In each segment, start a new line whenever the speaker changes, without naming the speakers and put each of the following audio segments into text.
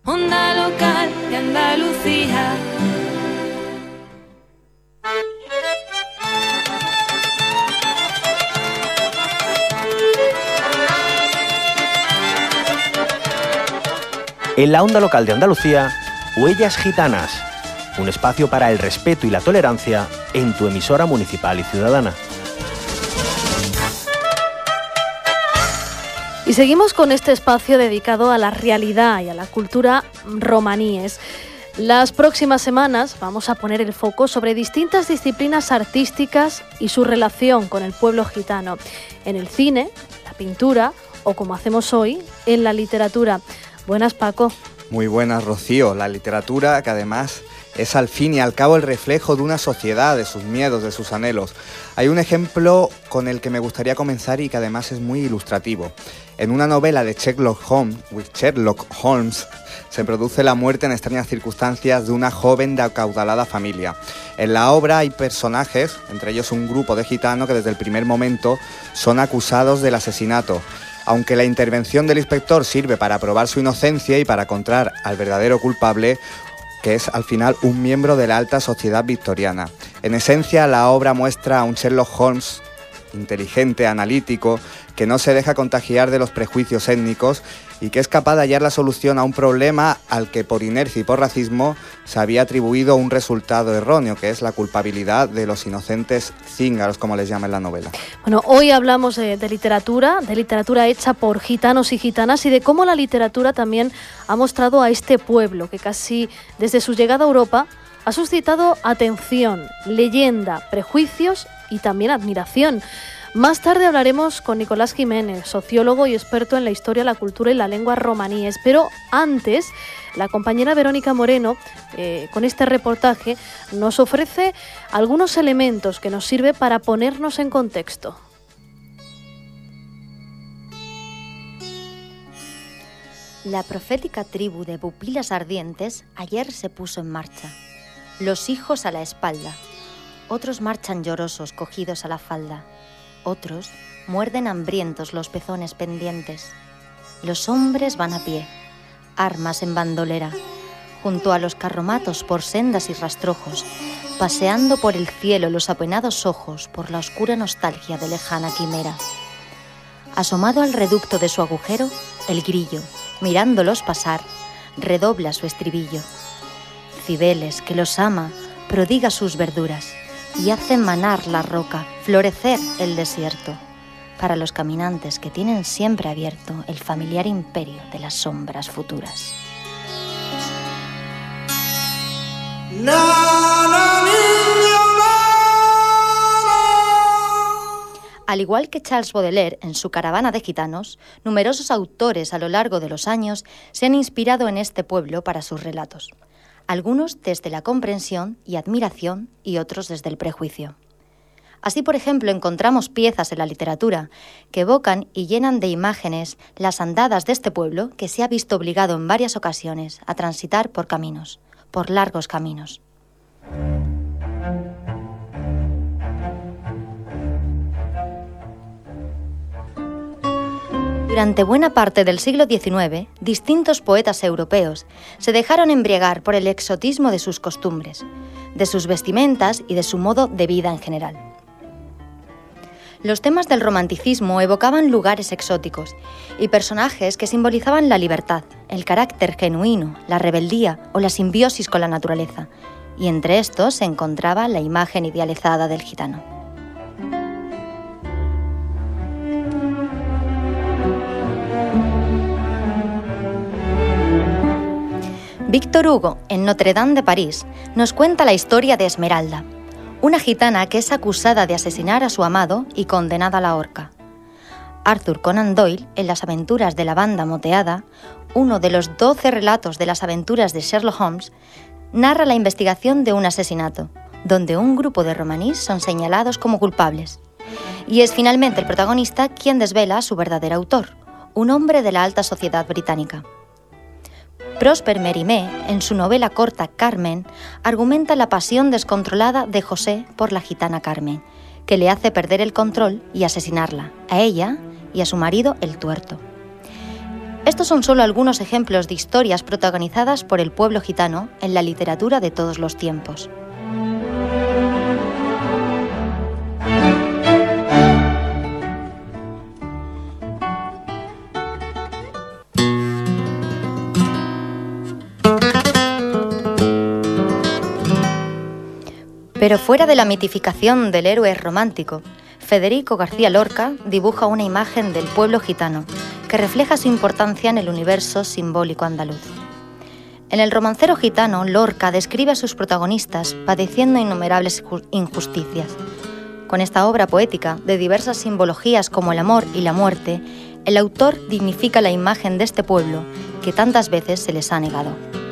Onda local de Andalucía.
En la onda local de Andalucía, Huellas Gitanas, un espacio para el respeto y la tolerancia en tu emisora municipal y ciudadana.
Y seguimos con este espacio dedicado a la realidad y a la cultura romaníes. Las próximas semanas vamos a poner el foco sobre distintas disciplinas artísticas y su relación con el pueblo gitano, en el cine, la pintura o, como hacemos hoy, en la literatura. Buenas, Paco.
Muy buenas, Rocío. La literatura, que además es al fin y al cabo el reflejo de una sociedad, de sus miedos, de sus anhelos. Hay un ejemplo con el que me gustaría comenzar y que además es muy ilustrativo. En una novela de Sherlock Holmes se produce la muerte en extrañas circunstancias de una joven de acaudalada familia. En la obra hay personajes, entre ellos un grupo de gitanos que desde el primer momento son acusados del asesinato. Aunque la intervención del inspector sirve para probar su inocencia y para encontrar al verdadero culpable, que es al final un miembro de la alta sociedad victoriana. En esencia, la obra muestra a un Sherlock Holmes inteligente, analítico, que no se deja contagiar de los prejuicios étnicos y que es capaz de hallar la solución a un problema al que por inercia y por racismo se había atribuido un resultado erróneo, que es la culpabilidad de los inocentes cíngaros, como les llama en la novela.
Bueno, hoy hablamos de literatura hecha por gitanos y gitanas y de cómo la literatura también ha mostrado a este pueblo que casi desde su llegada a Europa ha suscitado atención, leyenda, prejuicios y también admiración. Más tarde hablaremos con Nicolás Jiménez, sociólogo y experto en la historia, la cultura y la lengua romaníes. Pero antes, la compañera Verónica Moreno, con este reportaje, nos ofrece algunos elementos que nos sirven para ponernos en contexto.
La profética tribu de pupilas ardientes ayer se puso en marcha. Los hijos a la espalda. Otros marchan llorosos, cogidos a la falda. Otros muerden hambrientos los pezones pendientes. Los hombres van a pie, armas en bandolera, junto a los carromatos por sendas y rastrojos, paseando por el cielo los apenados ojos por la oscura nostalgia de lejana quimera. Asomado al reducto de su agujero, el grillo, mirándolos pasar, redobla su estribillo. Cibeles, que los ama, prodiga sus verduras y hace manar la roca, florecer el desierto, para los caminantes que tienen siempre abierto el familiar imperio de las sombras futuras. Al igual que Charles Baudelaire en su Caravana de Gitanos, numerosos autores a lo largo de los años se han inspirado en este pueblo para sus relatos. Algunos desde la comprensión y admiración y otros desde el prejuicio. Así, por ejemplo, encontramos piezas en la literatura que evocan y llenan de imágenes las andadas de este pueblo que se ha visto obligado en varias ocasiones a transitar por caminos, por largos caminos. Durante buena parte del siglo XIX, distintos poetas europeos se dejaron embriagar por el exotismo de sus costumbres, de sus vestimentas y de su modo de vida en general. Los temas del romanticismo evocaban lugares exóticos y personajes que simbolizaban la libertad, el carácter genuino, la rebeldía o la simbiosis con la naturaleza, y entre estos se encontraba la imagen idealizada del gitano. Víctor Hugo, en Notre Dame de París, nos cuenta la historia de Esmeralda, una gitana que es acusada de asesinar a su amado y condenada a la horca. Arthur Conan Doyle, en Las aventuras de la banda moteada, uno de los 12 relatos de las aventuras de Sherlock Holmes, narra la investigación de un asesinato, donde un grupo de romaníes son señalados como culpables. Y es finalmente el protagonista quien desvela a su verdadero autor, un hombre de la alta sociedad británica. Prosper Mérimée, en su novela corta Carmen, argumenta la pasión descontrolada de José por la gitana Carmen, que le hace perder el control y asesinarla, a ella y a su marido el tuerto. Estos son solo algunos ejemplos de historias protagonizadas por el pueblo gitano en la literatura de todos los tiempos. Pero fuera de la mitificación del héroe romántico, Federico García Lorca dibuja una imagen del pueblo gitano que refleja su importancia en el universo simbólico andaluz. En el romancero gitano, Lorca describe a sus protagonistas padeciendo innumerables injusticias. Con esta obra poética, de diversas simbologías como el amor y la muerte, el autor dignifica la imagen de este pueblo que tantas veces se les ha negado.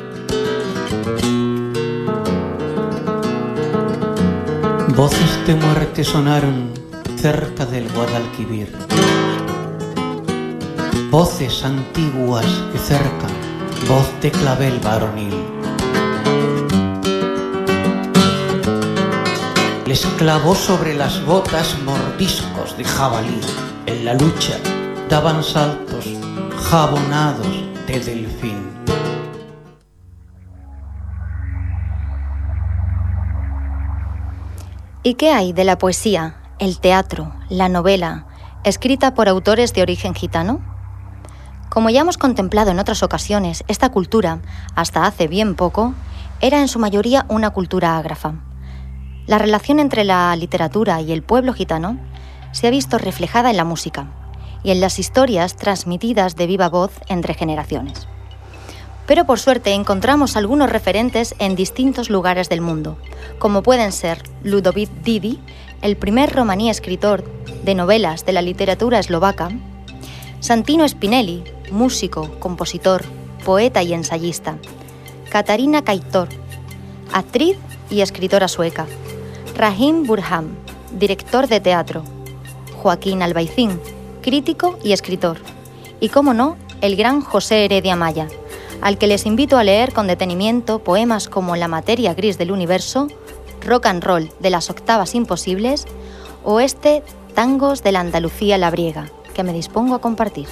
Voces de muerte sonaron cerca del Guadalquivir. Voces antiguas que cercan, voz de clavel varonil. Les clavó sobre las botas mordiscos de jabalí. En la lucha daban saltos jabonados de delfín.
¿Y qué hay de la poesía, el teatro, la novela, escrita por autores de origen gitano? Como ya hemos contemplado en otras ocasiones, esta cultura, hasta hace bien poco, era en su mayoría una cultura ágrafa. La relación entre la literatura y el pueblo gitano se ha visto reflejada en la música y en las historias transmitidas de viva voz entre generaciones. Pero por suerte encontramos algunos referentes en distintos lugares del mundo, como pueden ser Ludovic Didi, el primer romaní escritor de novelas de la literatura eslovaca, Santino Spinelli, músico, compositor, poeta y ensayista, Katarina Kaitor, actriz y escritora sueca, Rahim Burham, director de teatro, Joaquín Albaicín, crítico y escritor, y, cómo no, el gran José Heredia Maya, al que les invito a leer con detenimiento poemas como La materia gris del universo, Rock and Roll de las octavas imposibles o este Tangos de la Andalucía labriega, que me dispongo a compartir.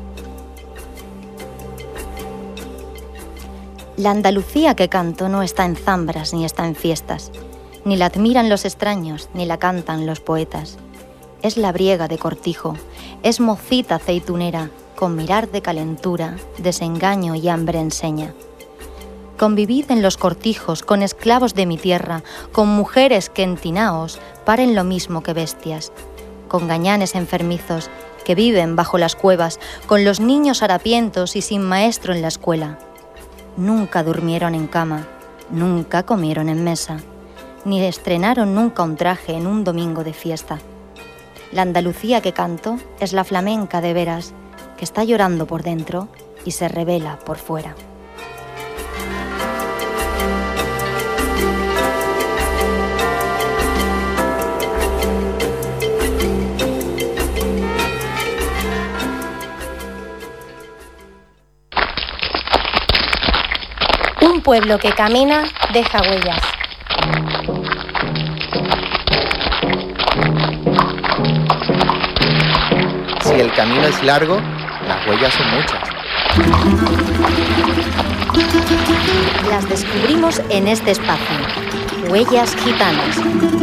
La Andalucía que canto no está en zambras ni está en fiestas, ni la admiran los extraños ni la cantan los poetas. Es labriega de cortijo, es mocita aceitunera, con mirar de calentura, desengaño y hambre enseña. Convivid en los cortijos con esclavos de mi tierra, con mujeres que en tinaos paren lo mismo que bestias, con gañanes enfermizos que viven bajo las cuevas, con los niños harapientos y sin maestro en la escuela. Nunca durmieron en cama, nunca comieron en mesa, ni estrenaron nunca un traje en un domingo de fiesta. La Andalucía que canto es la flamenca de veras, que está llorando por dentro y se revela por fuera.
Un pueblo que camina deja huellas.
Si el camino es largo, las huellas son muchas.
Las descubrimos en este espacio. Huellas gitanas.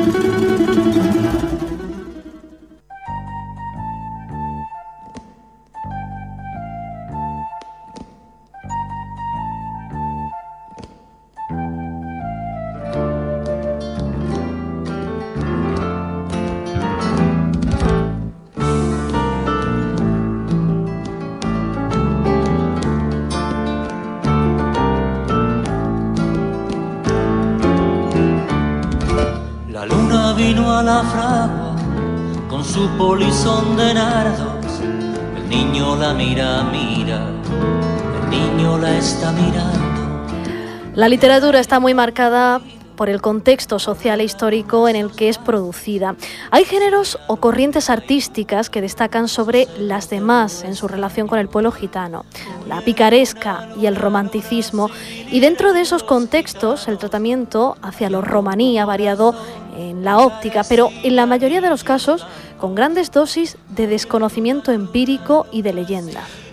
Vino a la fragua con su polizón de nardos. El niño la mira, el niño la está mirando.
La literatura está muy marcada por el contexto social e histórico en el que es producida. Hay géneros o corrientes artísticas que destacan sobre las demás en su relación con el pueblo gitano, la picaresca y el romanticismo, y dentro de esos contextos el tratamiento hacia lo romaní ha variado en la óptica, pero en la mayoría de los casos con grandes dosis de desconocimiento empírico y de leyenda.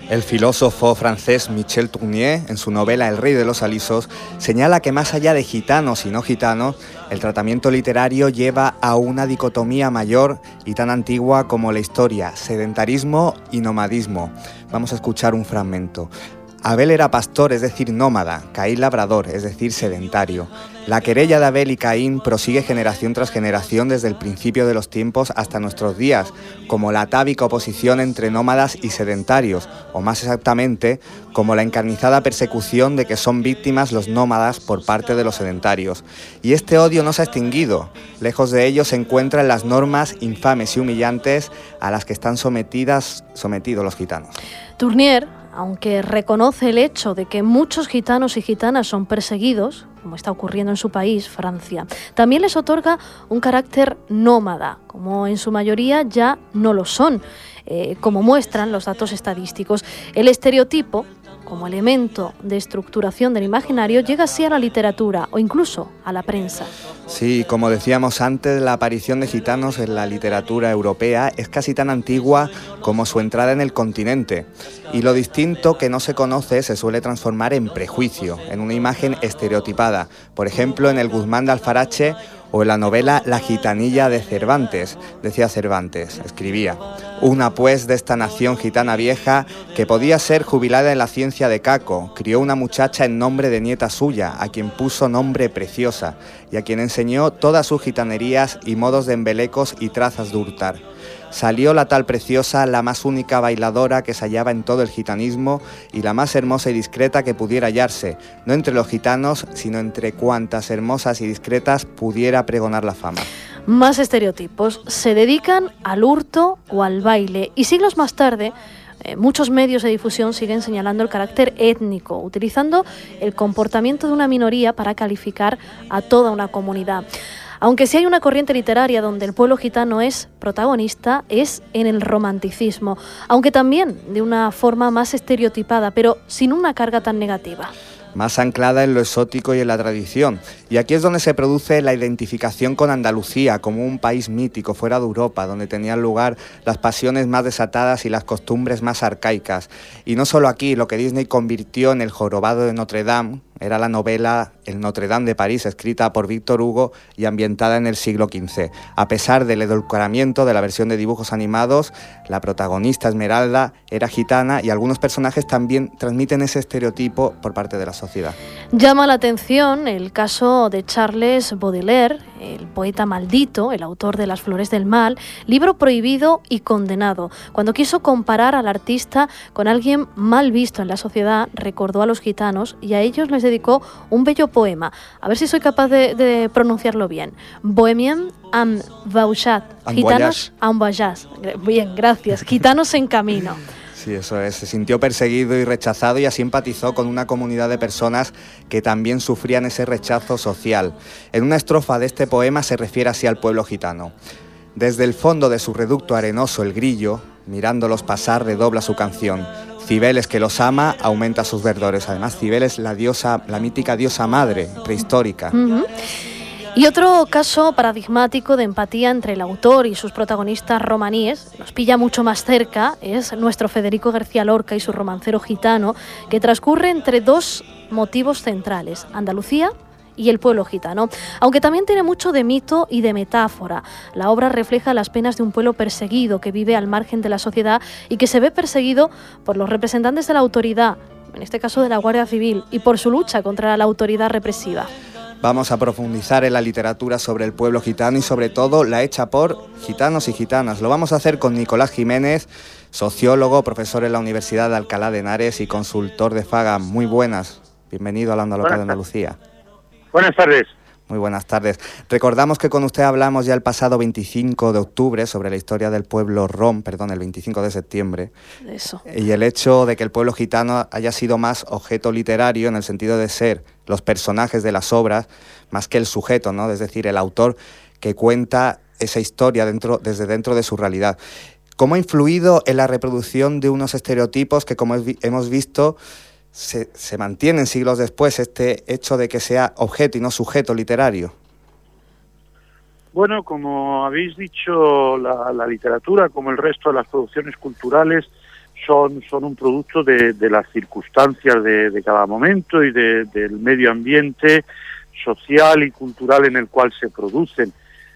El filósofo francés Michel Tournier, en su novela El rey de los alisos, señala que más allá de gitanos y no gitanos, el tratamiento literario lleva a una dicotomía mayor y tan antigua como la historia, sedentarismo y nomadismo. Vamos a escuchar un fragmento. Abel era pastor, es decir, nómada, Caín labrador, es decir, sedentario. La querella de Abel y Caín prosigue generación tras generación desde el principio de los tiempos hasta nuestros días, como la atávica oposición entre nómadas y sedentarios, o más exactamente, como la encarnizada persecución de que son víctimas los nómadas por parte de los sedentarios. Y este odio no se ha extinguido. Lejos de ello se encuentran las normas infames y humillantes a las que están sometidos los gitanos.
Tournier, aunque reconoce el hecho de que muchos gitanos y gitanas son perseguidos, como está ocurriendo en su país, Francia, también les otorga un carácter nómada, como en su mayoría ya no lo son, como muestran los datos estadísticos. El estereotipo, como elemento de estructuración del imaginario, llega así a la literatura o incluso a la prensa.
Sí, como decíamos antes, la aparición de gitanos en la literatura europea es casi tan antigua como su entrada en el continente. Y lo distinto que no se conoce se suele transformar en prejuicio, en una imagen estereotipada. Por ejemplo, en el Guzmán de Alfarache o en la novela La gitanilla de Cervantes. Decía Cervantes, escribía: una pues de esta nación gitana vieja que podía ser jubilada en la ciencia de Caco, crió una muchacha en nombre de nieta suya, a quien puso nombre Preciosa, y a quien enseñó todas sus gitanerías y modos de embelecos y trazas de hurtar. Salió la tal Preciosa, la más única bailadora que se hallaba en todo el gitanismo y la más hermosa y discreta que pudiera hallarse, no entre los gitanos, sino entre cuantas hermosas y discretas pudiera pregonar la fama.
Más estereotipos se dedican al hurto o al baile, y siglos más tarde muchos medios de difusión siguen señalando el carácter étnico, utilizando el comportamiento de una minoría para calificar a toda una comunidad. Aunque sí hay una corriente literaria donde el pueblo gitano es protagonista, es en el romanticismo, aunque también de una forma más estereotipada, pero sin una carga tan negativa.
Más anclada en lo exótico y en la tradición. Y aquí es donde se produce la identificación con Andalucía como un país mítico fuera de Europa, donde tenían lugar las pasiones más desatadas y las costumbres más arcaicas. Y no solo aquí, lo que Disney convirtió en El jorobado de Notre Dame era la novela El Notre Dame de París, escrita por Víctor Hugo y ambientada en el siglo XV. A pesar del edulcoramiento de la versión de dibujos animados, la protagonista Esmeralda era gitana y algunos personajes también transmiten ese estereotipo por parte de la sociedad.
Llama la atención el caso de Charles Baudelaire, el poeta maldito, el autor de Las flores del mal, libro prohibido y condenado. Cuando quiso comparar al artista con alguien mal visto en la sociedad, recordó a los gitanos y a ellos les dedicó un bello poema. A ver si soy capaz de pronunciarlo bien. Bohemien en voyage. Gitanos en voyage. Bien, gracias. Gitanos en camino.
Sí, eso es. Se sintió perseguido y rechazado y así empatizó con una comunidad de personas que también sufrían ese rechazo social. En una estrofa de este poema se refiere así al pueblo gitano. Desde el fondo de su reducto arenoso el grillo, mirándolos pasar, redobla su canción. Cibeles, que los ama, aumenta sus verdores. Además, Cibeles, la mítica diosa madre prehistórica.
Y otro caso paradigmático de empatía entre el autor y sus protagonistas romaníes, nos pilla mucho más cerca, es nuestro Federico García Lorca y su romancero gitano, que transcurre entre dos motivos centrales: Andalucía y el pueblo gitano, aunque también tiene mucho de mito y de metáfora. La obra refleja las penas de un pueblo perseguido que vive al margen de la sociedad y que se ve perseguido por los representantes de la autoridad, en este caso de la Guardia Civil, y por su lucha contra la autoridad represiva.
Vamos a profundizar en la literatura sobre el pueblo gitano y sobre todo la hecha por gitanos y gitanas. Lo vamos a hacer con Nicolás Jiménez, sociólogo, profesor en la Universidad de Alcalá de Henares y consultor de FAGA. Muy buenas, bienvenido a la Onda Local de Andalucía.
Buenas tardes.
Muy buenas tardes. Recordamos que con usted hablamos ya el pasado 25 de octubre sobre la historia del pueblo rom, el 25 de septiembre.
Eso.
Y el hecho de que el pueblo gitano haya sido más objeto literario en el sentido de ser los personajes de las obras más que el sujeto, ¿no? Es decir, el autor que cuenta esa historia desde dentro de su realidad. ¿Cómo ha influido en la reproducción de unos estereotipos que, como hemos visto, se mantienen siglos después, este hecho de que sea objeto y no sujeto literario?
Bueno, como habéis dicho, la literatura, como el resto de las producciones culturales, son un producto de las circunstancias de cada momento y del medio ambiente social y cultural en el cual se producen.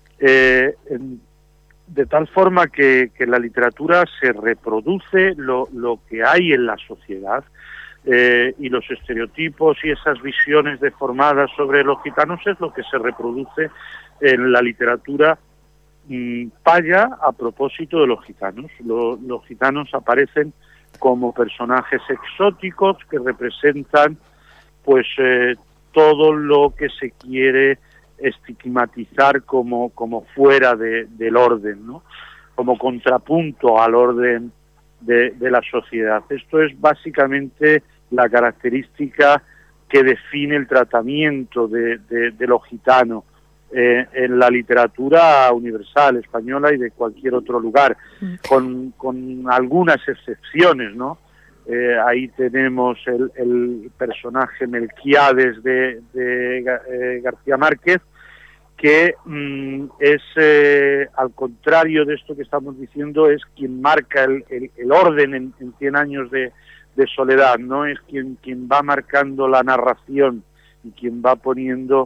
De tal forma que la literatura se reproduce lo que hay en la sociedad, y los estereotipos y esas visiones deformadas sobre los gitanos es lo que se reproduce en la literatura paya a propósito de los gitanos. Los gitanos aparecen como personajes exóticos que representan pues todo lo que se quiere estigmatizar como fuera del orden, ¿no? Como contrapunto al orden de la sociedad. Esto es básicamente la característica que define el tratamiento de los gitanos en la literatura universal española y de cualquier otro lugar, con algunas excepciones, ¿no? Ahí tenemos el personaje Melquiades de García Márquez, que es, al contrario de esto que estamos diciendo, es quien marca el orden en 100 años de soledad, ¿no? Es quien va marcando la narración y quien va poniendo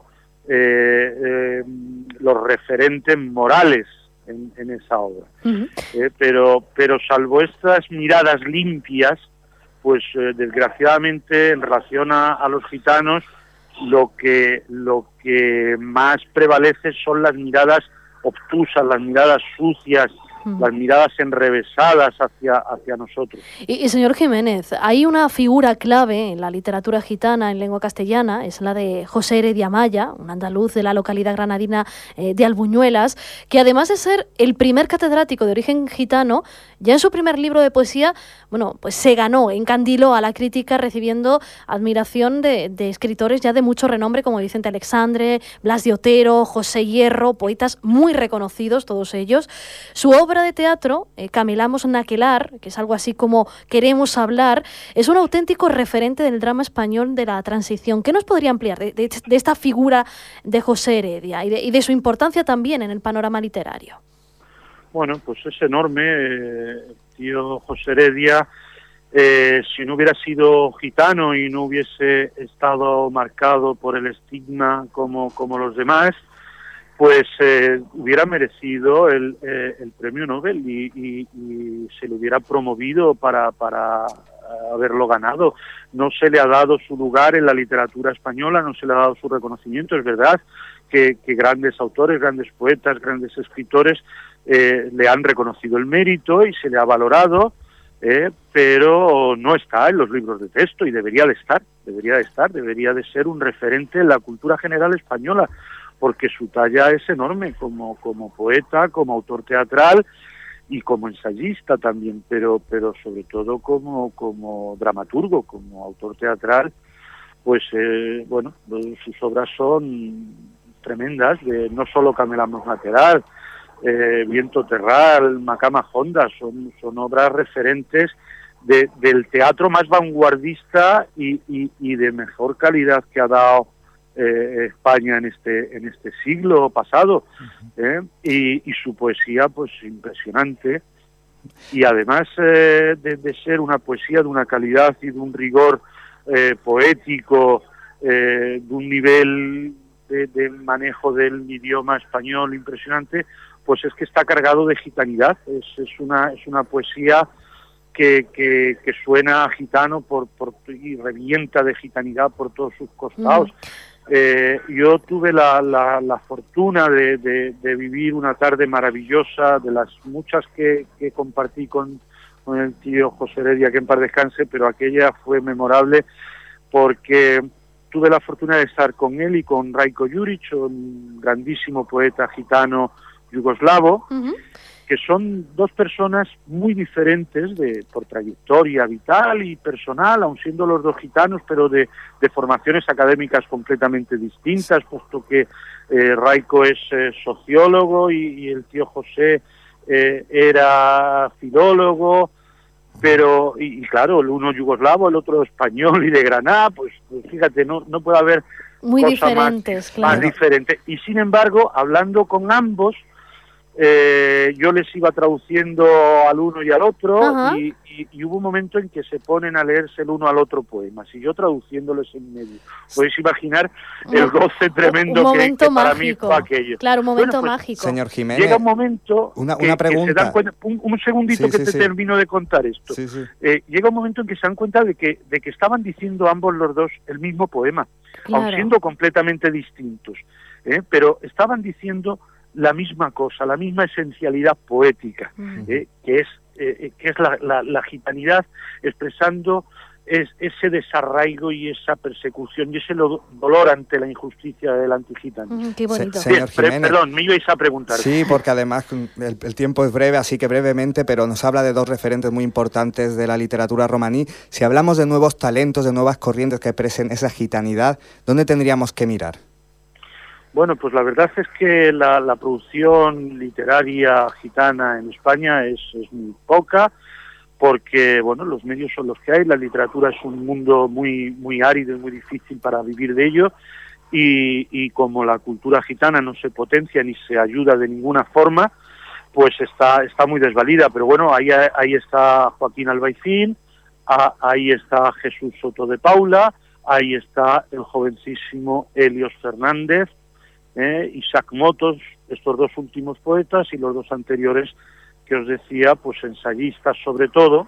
los referentes morales en esa obra. Pero salvo estas miradas limpias, pues desgraciadamente en relación a los gitanos, lo que más prevalece son las miradas obtusas, las miradas sucias, las miradas enrevesadas hacia nosotros.
Y señor Jiménez, hay una figura clave en la literatura gitana en lengua castellana, es la de José Heredia Maya, un andaluz de la localidad granadina de Albuñuelas, que además de ser el primer catedrático de origen gitano, ya en su primer libro de poesía, bueno, pues se ganó, encandiló a la crítica recibiendo admiración de escritores ya de mucho renombre como Vicente Alexandre, Blas de Otero, José Hierro, poetas muy reconocidos todos ellos. Su obra de teatro, Camelamos Naquelar, que es algo así como Queremos hablar, es un auténtico referente del drama español de la transición. ¿Qué nos podría ampliar de esta figura de José Heredia y de su importancia también en el panorama literario?
Bueno, pues es enorme. Tío José Heredia, si no hubiera sido gitano y no hubiese estado marcado por el estigma como los demás, pues hubiera merecido el premio Nobel y se le hubiera promovido para haberlo ganado. No se le ha dado su lugar en la literatura española, no se le ha dado su reconocimiento. Es verdad que grandes autores, grandes poetas, grandes escritores le han reconocido el mérito y se le ha valorado, pero no está en los libros de texto y debería de ser un referente en la cultura general española, porque su talla es enorme como poeta, como autor teatral y como ensayista también, pero sobre todo como dramaturgo, como autor teatral, pues bueno, sus obras son tremendas, no solo Camelamos Naquelar, Viento Terral, Macama Honda, son obras referentes del teatro más vanguardista y de mejor calidad que ha dado España en este siglo pasado, y su poesía pues impresionante, y además de ser una poesía de una calidad y de un rigor poético, de un nivel de manejo del idioma español impresionante, pues es que está cargado de gitanidad. Es una poesía que suena gitano y revienta de gitanidad por todos sus costados. Yo tuve la fortuna de vivir una tarde maravillosa, de las muchas que compartí con el tío José Heredia, que en paz descanse, pero aquella fue memorable porque tuve la fortuna de estar con él y con Rajko Juric, un grandísimo poeta gitano yugoslavo, que son dos personas muy diferentes por trayectoria vital y personal, aun siendo los dos gitanos, pero de formaciones académicas completamente distintas, puesto que Rajko es sociólogo y el tío José era filólogo, pero y claro, el uno yugoslavo, el otro español y de Granada, pues fíjate, no puede haber
muy
cosa
diferentes,
más diferente. Y sin embargo, hablando con ambos, yo les iba traduciendo al uno y al otro,
Ajá.
y hubo un momento en que se ponen a leerse el uno al otro poemas, y yo traduciéndoles en medio. Podéis imaginar el goce tremendo que para mí fue aquello.
Claro, un momento mágico.
Señor Jiménez,
llega un momento
una
que
pregunta.
se dan cuenta, un segundito que te termino de contar esto. Llega un momento en que se dan cuenta de que estaban diciendo ambos los dos el mismo poema, aun siendo completamente distintos, pero estaban diciendo la misma cosa, la misma esencialidad poética, que es la gitanidad expresando ese desarraigo y esa persecución y ese dolor ante la injusticia del antigitano.
Qué bonito.
Señor Jiménez,
perdón, me ibais a preguntar.
Sí, porque además el tiempo es breve, así que brevemente, pero nos habla de dos referentes muy importantes de la literatura romaní. Si hablamos de nuevos talentos, de nuevas corrientes que expresen esa gitanidad, ¿dónde tendríamos que mirar?
Bueno, pues la verdad es que la producción literaria gitana en España es muy poca, porque bueno, los medios son los que hay, la literatura es un mundo muy árido y muy difícil para vivir de ello, y como la cultura gitana no se potencia ni se ayuda de ninguna forma, pues está muy desvalida. Pero bueno, ahí está Joaquín Albaicín, ahí está Jesús Soto de Paula, ahí está el jovencísimo Helios Fernández, Isaac Motos, estos dos últimos poetas, y los dos anteriores que os decía, pues ensayistas sobre todo,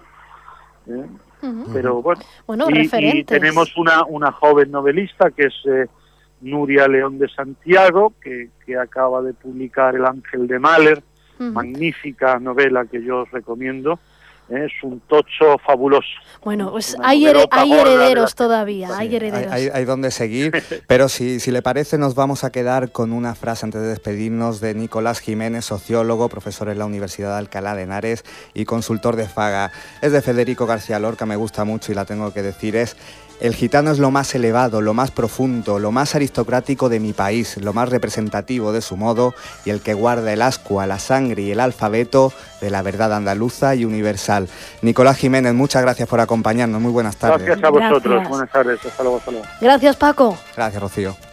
pero bueno, y tenemos una joven novelista que es Nuria León de Santiago, que acaba de publicar El Ángel de Mahler, magnífica novela que yo os recomiendo. Es un tocho fabuloso.
Bueno, pues hay herederos todavía, hay herederos.
Hay donde seguir, pero si le parece nos vamos a quedar con una frase antes de despedirnos de Nicolás Jiménez, sociólogo, profesor en la Universidad de Alcalá de Henares y consultor de Faga. Es de Federico García Lorca, me gusta mucho y la tengo que decir, es: el gitano es lo más elevado, lo más profundo, lo más aristocrático de mi país, lo más representativo de su modo y el que guarda el ascua, la sangre y el alfabeto de la verdad andaluza y universal. Nicolás Jiménez, muchas gracias por acompañarnos. Muy buenas tardes.
Gracias a vosotros. Buenas tardes. Hasta luego.
Gracias, Paco.
Gracias, Rocío.